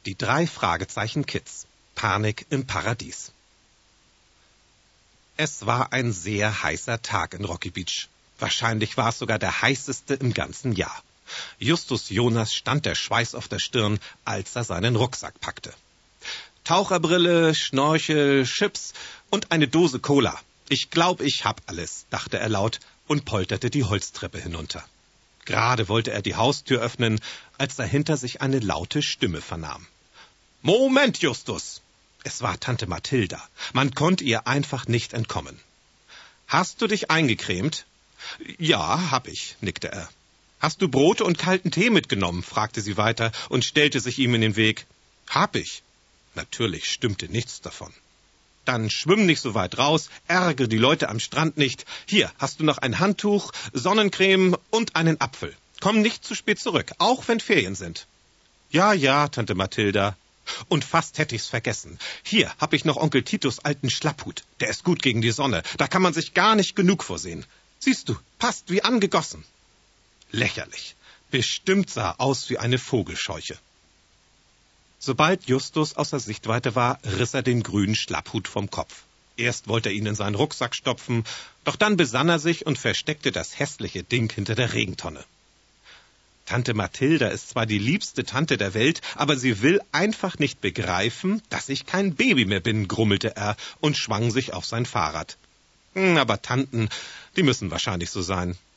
Die 3 Fragezeichen Kids. Panik im Paradies. Es war ein sehr heißer Tag in Rocky Beach. Wahrscheinlich war es sogar der heißeste im ganzen Jahr. Justus Jonas stand der Schweiß auf der Stirn, als er seinen Rucksack packte. Taucherbrille, Schnorchel, Chips und eine Dose Cola. Ich glaube, ich hab alles, dachte er laut und polterte die Holztreppe hinunter. Gerade wollte er die Haustür öffnen, als er hinter sich eine laute Stimme vernahm. »Moment, Justus!« Es war Tante Mathilda. Man konnte ihr einfach nicht entkommen. »Hast du dich eingecremt?« »Ja, hab ich«, nickte er. »Hast du Brote und kalten Tee mitgenommen?« fragte sie weiter und stellte sich ihm in den Weg. »Hab ich.« Natürlich stimmte nichts davon. »Dann schwimm nicht so weit raus, ärgere die Leute am Strand nicht. Hier hast du noch ein Handtuch, Sonnencreme und einen Apfel. Komm nicht zu spät zurück, auch wenn Ferien sind.« »Ja, Tante Mathilda.« Und fast hätte ich's vergessen. Hier hab ich noch Onkel Titus alten Schlapphut. Der ist gut gegen die Sonne. Da kann man sich gar nicht genug vorsehen. Siehst du, passt wie angegossen. Lächerlich. Bestimmt sah aus wie eine Vogelscheuche. Sobald Justus außer Sichtweite war, riss er den grünen Schlapphut vom Kopf. Erst wollte er ihn in seinen Rucksack stopfen, doch dann besann er sich und versteckte das hässliche Ding hinter der Regentonne. Tante Mathilda ist zwar die liebste Tante der Welt, aber sie will einfach nicht begreifen, dass ich kein Baby mehr bin, grummelte er und schwang sich auf sein Fahrrad. Aber Tanten, die müssen wahrscheinlich so sein.